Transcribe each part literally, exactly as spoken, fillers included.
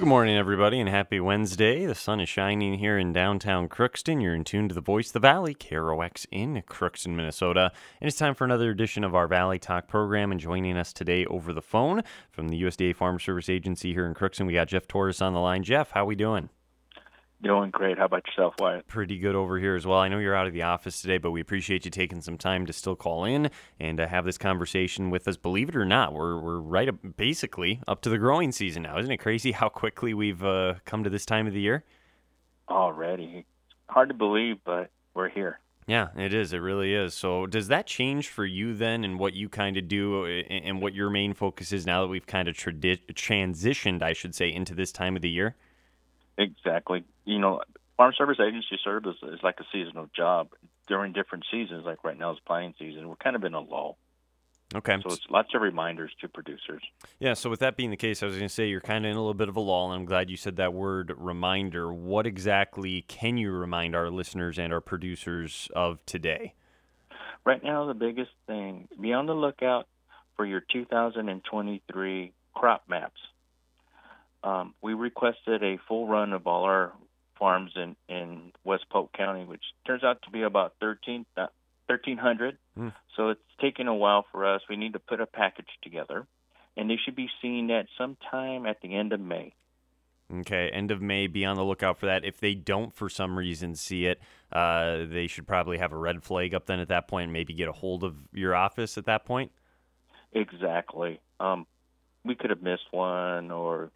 Good morning, everybody, and happy Wednesday. The sun is shining here in downtown Crookston. You're in tune to the voice of the Valley, K R O X in Crookston, Minnesota. And it's time for another edition of our Valley Talk program. And joining us today over the phone from the U S D A Farm Service Agency here in Crookston, we got Jeff Torres on the line. Jeff, how we doing? Doing great. How about yourself, Wyatt? Pretty good over here as well. I know you're out of the office today, but we appreciate you taking some time to still call in and uh, have this conversation with us. Believe it or not, we're we're right up, basically up to the growing season now. Isn't it crazy how quickly we've uh, come to this time of the year? Already. Hard to believe, but we're here. Yeah, it is. It really is. So does that change for you then and what you kind of do and what your main focus is now that we've kind of tradi- transitioned, I should say, into this time of the year? Exactly. You know, Farm Service Agency service is like a seasonal job. During different seasons, like right now is planting season, we're kind of in a lull. Okay. So it's lots of reminders to producers. Yeah, so with that being the case, I was going to say you're kind of in a little bit of a lull, and I'm glad you said that word reminder. What exactly can you remind our listeners and our producers of today? Right now, the biggest thing, be on the lookout for your two thousand twenty-three crop maps. Um, we requested a full run of all our farms in, in West Polk County, which turns out to be about thirteen, uh, thirteen hundred. Mm. So it's taken a while for us. We need to put a package together, and they should be seeing that sometime at the end of May. Okay, end of May, be on the lookout for that. If they don't, for some reason, see it, uh, they should probably have a red flag up then at that point and maybe get a hold of your office at that point? Exactly. Um, we could have missed one, or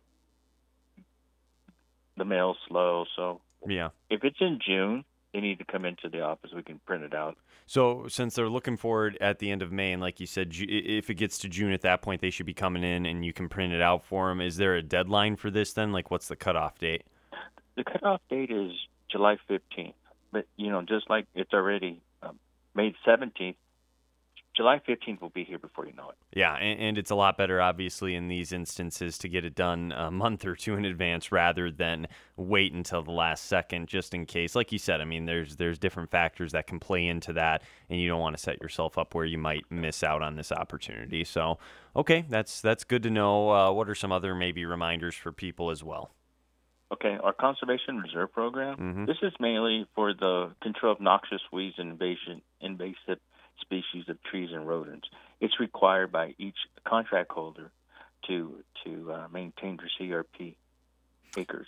the mail's slow. So yeah, if it's in June, they need to come into the office. We can print it out. So since they're looking for it at the end of May, and like you said, if it gets to June at that point, they should be coming in and you can print it out for them. Is there a deadline for this then? Like, what's the cutoff date? The cutoff date is July fifteenth. But, you know, just like it's already um, May seventeenth, July fifteenth will be here before you know it. Yeah, and, and it's a lot better, obviously, in these instances to get it done a month or two in advance rather than wait until the last second just in case. Like you said, I mean, there's there's different factors that can play into that, and you don't want to set yourself up where you might miss out on this opportunity. So, okay, that's that's good to know. Uh, what are some other maybe reminders for people as well? Okay, our Conservation Reserve Program, mm-hmm. This is mainly for the control of noxious weeds and invasive, invasive species of trees and rodents. It's required by each contract holder to to uh, maintain their C R P acres.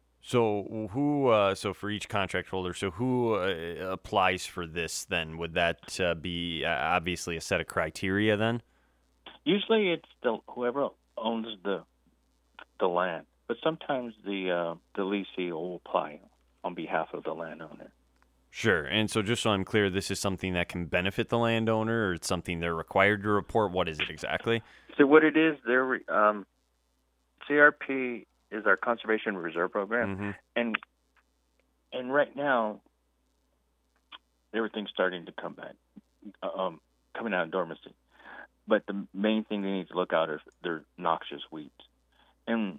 So who? Uh, so for each contract holder, so who uh, applies for this? Then would that uh, be uh, obviously a set of criteria? Then usually it's the whoever owns the the land, but sometimes the uh, the leasee will apply on behalf of the landowner. Sure. And so just so I'm clear, this is something that can benefit the landowner, or it's something they're required to report? What is it exactly? So what it is, they're, um, C R P is our Conservation Reserve Program. Mm-hmm. And and right now, everything's starting to come back, um, coming out of dormancy. But the main thing they need to look out is their noxious weeds. And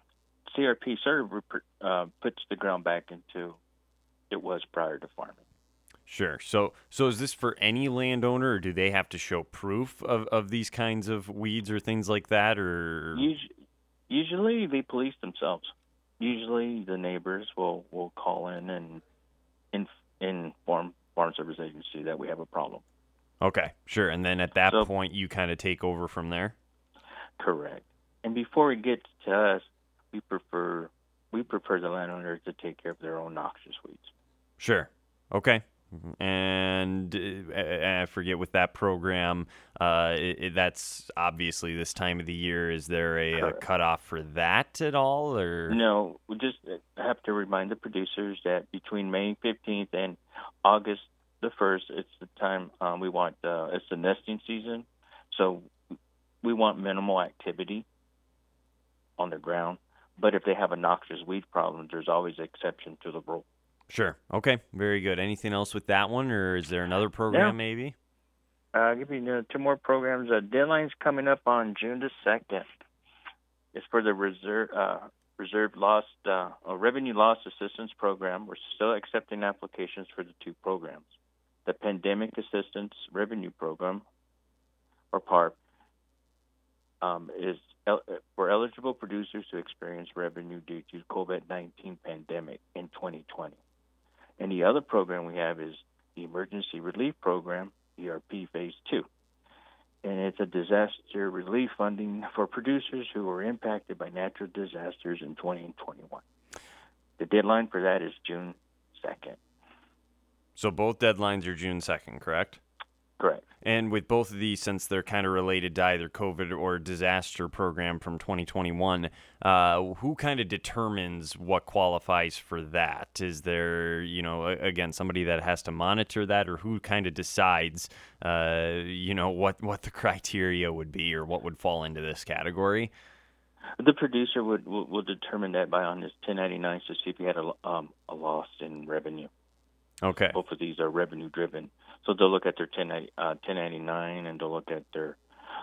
C R P sort of uh, puts the ground back into it was prior to farming. Sure. So so is this for any landowner, or do they have to show proof of, of these kinds of weeds or things like that? Or usually they police themselves. Usually the neighbors will, will call in and in, inform Farm Service Agency that we have a problem. Okay, sure. And then at that so, point, you kind of take over from there? Correct. And before it gets to us, we prefer we prefer the landowners to take care of their own noxious weeds. Sure. Okay. And uh, I forget with that program, uh, it, it, that's obviously this time of the year. Is there a, a cutoff for that at all? Or no, we just have to remind the producers that between May fifteenth and August the first, it's the time um, we want, uh, it's the nesting season. So we want minimal activity on the ground. But if they have a noxious weed problem, there's always an exception to the rule. Sure. Okay. Very good. Anything else with that one, or is there another program yeah. maybe? Uh, I'll give you uh, two more programs. Uh, deadline's coming up on June the second. It's for the reserve uh, reserve loss uh, uh, revenue loss assistance program. We're still accepting applications for the two programs. The Pandemic Assistance Revenue Program, or PARP, um, is el- for eligible producers who experience revenue due to COVID nineteen pandemic in twenty twenty. And the other program we have is the Emergency Relief Program, E R P Phase two. And it's a disaster relief funding for producers who were impacted by natural disasters in twenty and twenty-one. The deadline for that is June second. So both deadlines are June second, correct? Correct. And with both of these, since they're kind of related to either COVID or disaster program from twenty twenty-one, uh, who kind of determines what qualifies for that? Is there, you know, again, somebody that has to monitor that, or who kind of decides, uh, you know, what, what the criteria would be or what would fall into this category? The producer would will, will determine that by on his ten ninety-nines to see if he had a, um, a loss in revenue. Okay. Both of these are revenue driven. So they'll look at their ten ninety-nine and they'll look at their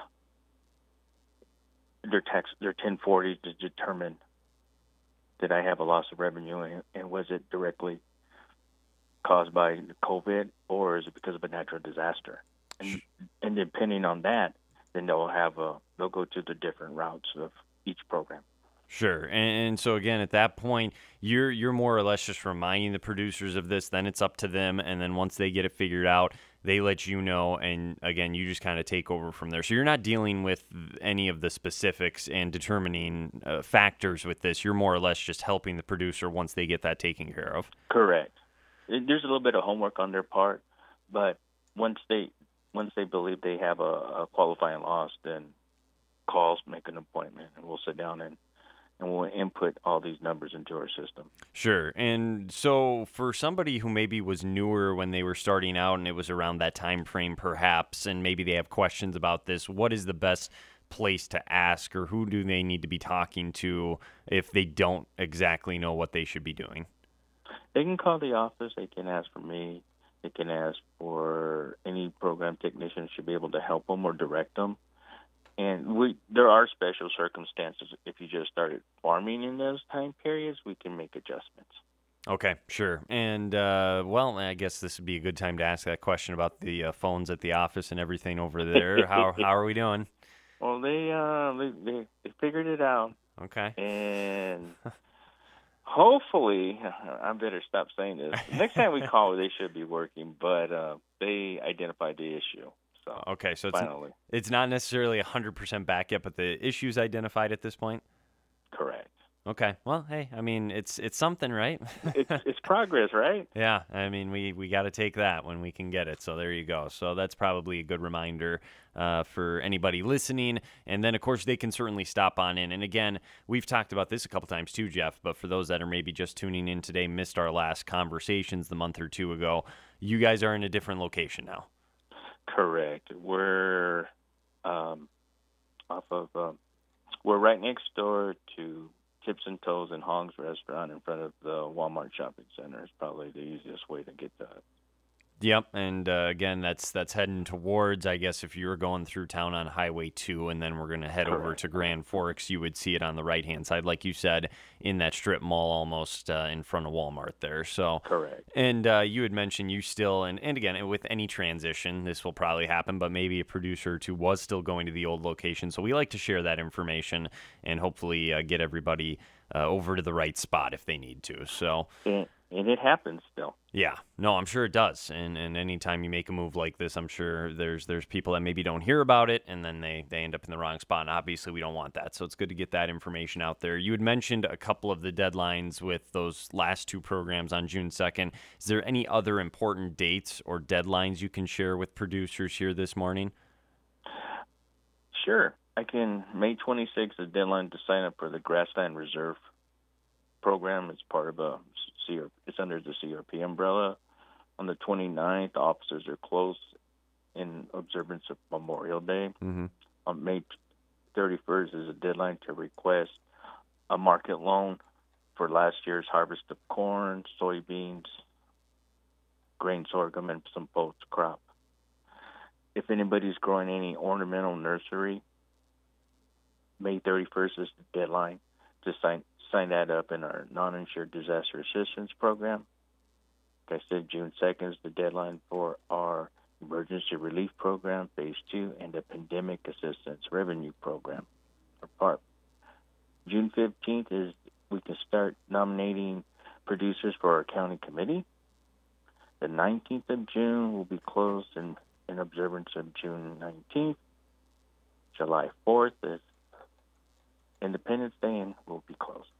their tax their ten forty to determine did I have a loss of revenue and, and was it directly caused by COVID or is it because of a natural disaster? And, and depending on that, then they'll have a they'll go to the different routes of each program. Sure. And, and so again, at that point, you're you're more or less just reminding the producers of this. Then it's up to them. And then once they get it figured out, they let you know. And again, you just kind of take over from there. So you're not dealing with any of the specifics and determining uh, factors with this. You're more or less just helping the producer once they get that taken care of. Correct. There's a little bit of homework on their part, but once they once they believe they have a, a qualifying loss, then calls, make an appointment, and we'll sit down and and we'll input all these numbers into our system. Sure. And so for somebody who maybe was newer when they were starting out and it was around that time frame perhaps, and maybe they have questions about this, what is the best place to ask, or who do they need to be talking to if they don't exactly know what they should be doing? They can call the office. They can ask for me. They can ask for any program technician should be able to help them or direct them. And we, there are special circumstances. If you just started farming in those time periods, we can make adjustments. Okay, sure. And, uh, well, I guess this would be a good time to ask that question about the uh, phones at the office and everything over there. How how are we doing? Well, they, uh, they, they, they figured it out. Okay. And hopefully, I better stop saying this. Next time we call, they should be working, but uh, they identified the issue. So okay, so it's, finally. it's not necessarily one hundred percent back yet, but the issue's identified at this point? Correct. Okay. Well, hey, I mean, it's it's something, right? it's it's progress, right? Yeah. I mean, we, we got to take that when we can get it. So there you go. So that's probably a good reminder uh, for anybody listening. And then, of course, they can certainly stop on in. And again, we've talked about this a couple times too, Jeff, but for those that are maybe just tuning in today, missed our last conversations the month or two ago, you guys are in a different location now. Correct. We're um, off of, um, we're right next door to Tips and Toes and Hong's restaurant in front of the Walmart shopping center. Is probably the easiest way to get that. Yep, and uh, again, that's that's heading towards, I guess, if you were going through town on Highway two, and then we're going to head Correct. over to Grand Forks, you would see it on the right-hand side, like you said, in that strip mall almost uh, in front of Walmart there. So, correct. And uh, you had mentioned you still, and, and again, with any transition, this will probably happen, but maybe a producer or two was still going to the old location. So we like to share that information and hopefully uh, get everybody uh, over to the right spot if they need to. So. And, and it happens still. Yeah, no, I'm sure it does. And and anytime you make a move like this, I'm sure there's there's people that maybe don't hear about it, and then they, they end up in the wrong spot. And obviously, we don't want that. So it's good to get that information out there. You had mentioned a couple of the deadlines with those last two programs on June second. Is there any other important dates or deadlines you can share with producers here this morning? Sure. I can. May twenty-sixth is the deadline to sign up for the Grassland Reserve program. It's part of a C R, it's under the C R P umbrella. On the twenty-ninth, officers are closed in observance of Memorial Day. Mm-hmm. On May thirty-first is a deadline to request a market loan for last year's harvest of corn, soybeans, grain sorghum, and some post crop. If anybody's growing any ornamental nursery, May thirty-first is the deadline to sign sign that up in our non-insured disaster assistance program. Like I said, June second is the deadline for our Emergency Relief Program, Phase two, and the Pandemic Assistance Revenue Program, or PARP. June fifteenth is we can start nominating producers for our county committee. The nineteenth of June will be closed in, in observance of June nineteenth. July fourth is Independence Day and will be closed.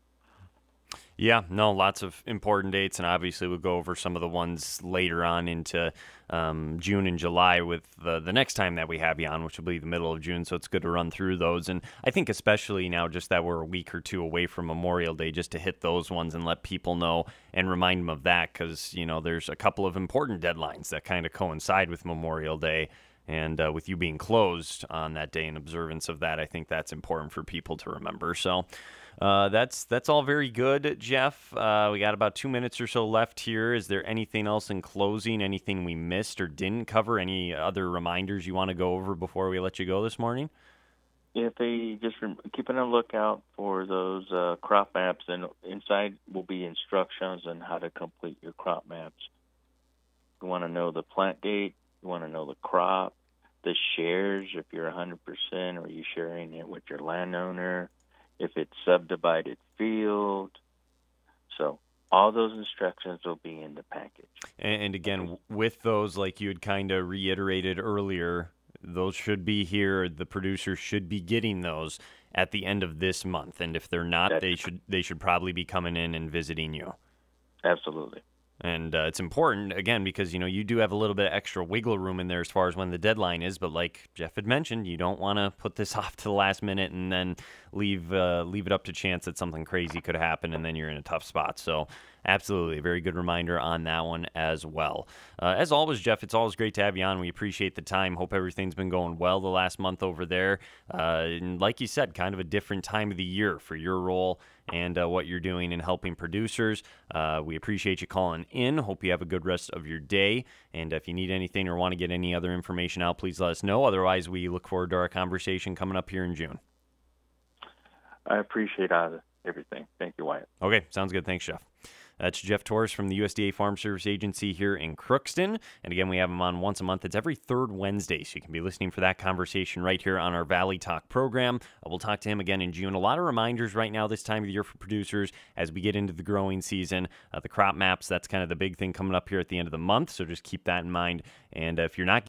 Yeah, no, lots of important dates, and obviously we'll go over some of the ones later on into um, June and July with the, the next time that we have you on, which will be the middle of June, so it's good to run through those. And I think especially now just that we're a week or two away from Memorial Day, just to hit those ones and let people know and remind them of that, because, you know, there's a couple of important deadlines that kind of coincide with Memorial Day. And uh, with you being closed on that day in observance of that, I think that's important for people to remember. So uh, that's that's all very good, Jeff. Uh, we got about two minutes or so left here. Is there anything else in closing, anything we missed or didn't cover, any other reminders you want to go over before we let you go this morning? If they just rem- keeping a lookout for those uh, crop maps, and inside will be instructions on how to complete your crop maps. You want to know the plant date, you want to know the crop, the shares, if you're one hundred percent, or you sharing it with your landowner, if it's subdivided field. So all those instructions will be in the package. And, and again, with those, like you had kind of reiterated earlier, those should be here. The producers should be getting those at the end of this month. And if they're not, That's, they should they should probably be coming in and visiting you. Absolutely. And uh, it's important, again, because, you know, you do have a little bit of extra wiggle room in there as far as when the deadline is. But like Jeff had mentioned, you don't want to put this off to the last minute and then leave uh, leave it up to chance that something crazy could happen and then you're in a tough spot. So absolutely, a very good reminder on that one as well. Uh, as always, Jeff, it's always great to have you on. We appreciate the time. Hope everything's been going well the last month over there. Uh, and like you said, kind of a different time of the year for your role and uh, what you're doing in helping producers. Uh, we appreciate you calling in. Hope you have a good rest of your day. And if you need anything or want to get any other information out, please let us know. Otherwise, we look forward to our conversation coming up here in June. I appreciate uh, everything. Thank you, Wyatt. Okay, sounds good. Thanks, Jeff. That's Jeff Torres from the U S D A Farm Service Agency here in Crookston. And again, we have him on once a month. It's every third Wednesday, so you can be listening for that conversation right here on our Valley Talk program. We'll talk to him again in June. A lot of reminders right now this time of the year for producers as we get into the growing season. Uh, the crop maps, that's kind of the big thing coming up here at the end of the month, so just keep that in mind. And uh, if you're not